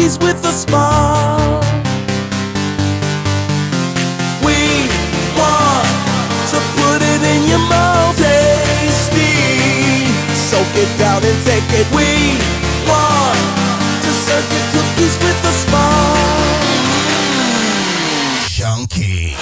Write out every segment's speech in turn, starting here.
cookies with a smile. We want to put it in your mouth, tasty. Soak it down and take it. We want to serve you cookies with a smile. Chunky.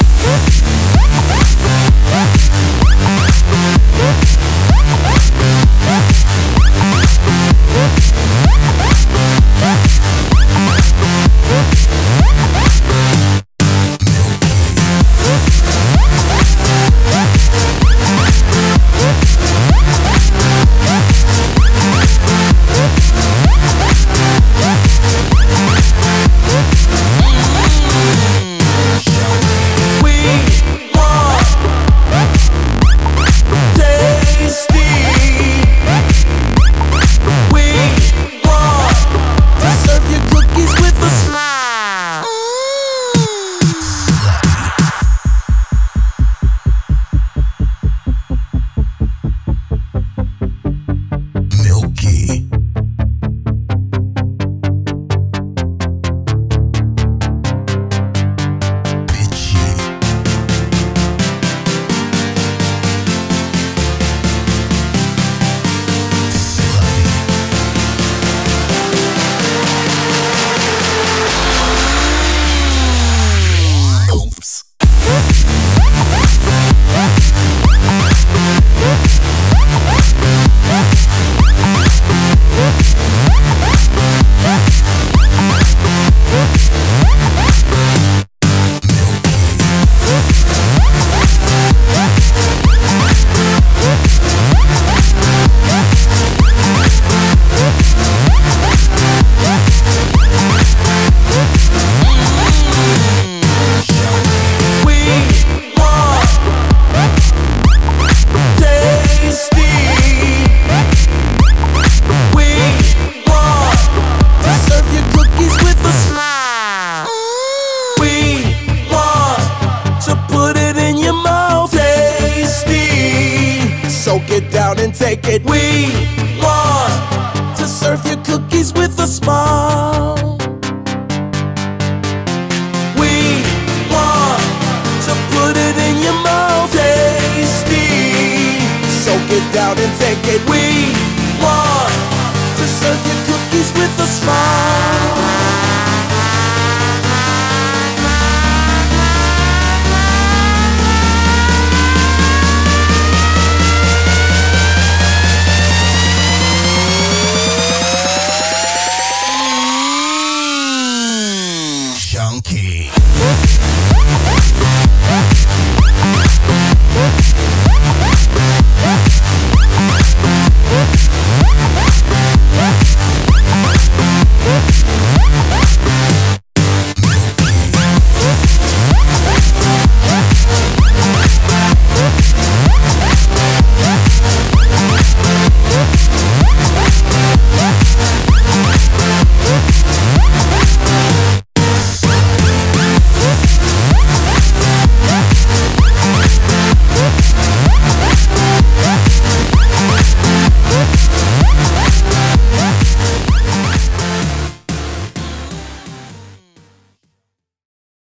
Soak it down and take it. We want to serve you cookies with a smile. We want to put it in your mouth, tasty. Soak it down and take it. We want to serve you cookies with a smile.